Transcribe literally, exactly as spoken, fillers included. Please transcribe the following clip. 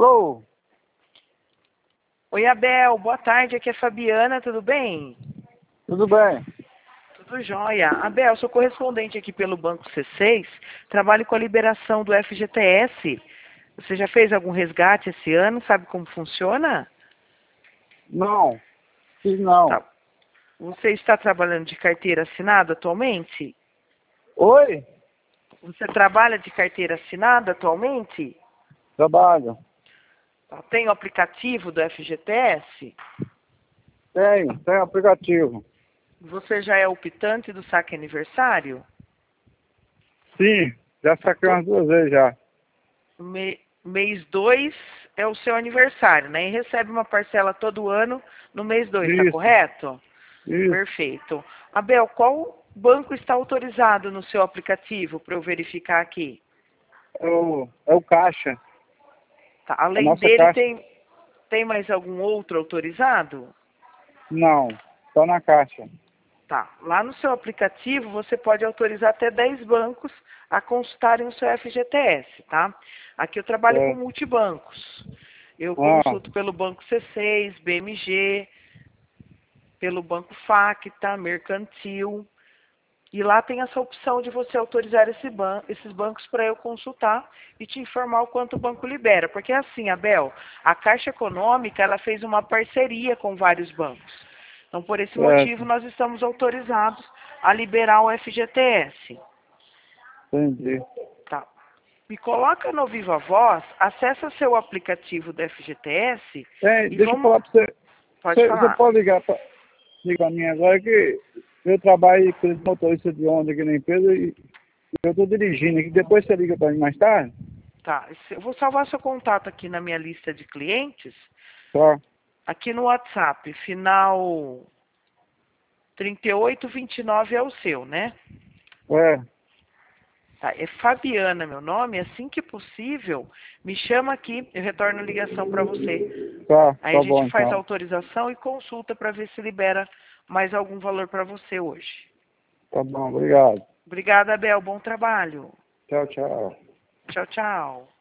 Alô? Oi, Abel, boa tarde, aqui é Fabiana, tudo bem? Tudo bem? Tudo jóia. Abel, sou correspondente aqui pelo Banco C seis, trabalho com a liberação do F G T S. Você já fez algum resgate esse ano? Sabe como funciona? Não, fiz não. Tá. Você está trabalhando de carteira assinada atualmente? Oi? Você trabalha de carteira assinada atualmente? Trabalho. Tá. Tem o aplicativo do F G T S? Tenho, tenho aplicativo. Você já é optante do saque aniversário? Sim, já saquei umas duas vezes já. Me- mês dois é o seu aniversário, né? E recebe uma parcela todo ano no mês dois, tá Isso, correto? isso. Perfeito. Abel, qual banco está autorizado no seu aplicativo para eu verificar aqui? É o, é o caixa. Tá. A Além nossa dele, caixa. tem, tem mais algum outro autorizado? Não, só na caixa. Tá. Lá no seu aplicativo, você pode autorizar até dez bancos a consultarem o seu F G T S, tá? Aqui eu trabalho com É. multibancos. Eu Ah, consulto pelo Banco C seis, B M G, pelo Banco Facta, Mercantil. E lá tem essa opção de você autorizar esse ban esses bancos para eu consultar e te informar o quanto o banco libera. Porque assim, Abel, a Caixa Econômica ela fez uma parceria com vários bancos. Então, por esse motivo, certo. nós estamos autorizados a liberar o F G T S. Entendi. Tá. Me coloca no Viva Voz, acessa seu aplicativo do F G T S Tem, e deixa eu vamos... falar pra você. Pode Você, você falar. pode ligar pra, ligar a mim agora que eu trabalho com motorista de ônibus aqui na empresa e eu tô dirigindo aqui. Depois você liga pra mim mais tarde? Tá. Eu vou salvar seu contato aqui na minha lista de clientes, Tá. aqui no WhatsApp, final trinta e oito vinte e nove é o seu, né? É. Tá, é Fabiana meu nome, assim que possível, me chama aqui, eu retorno a ligação para você. Tá, Aí a tá gente bom faz a então. autorização e consulta para ver se libera mais algum valor para você hoje. Tá bom, obrigado. Obrigada, Abel, bom trabalho. Tchau, tchau. Tchau, tchau.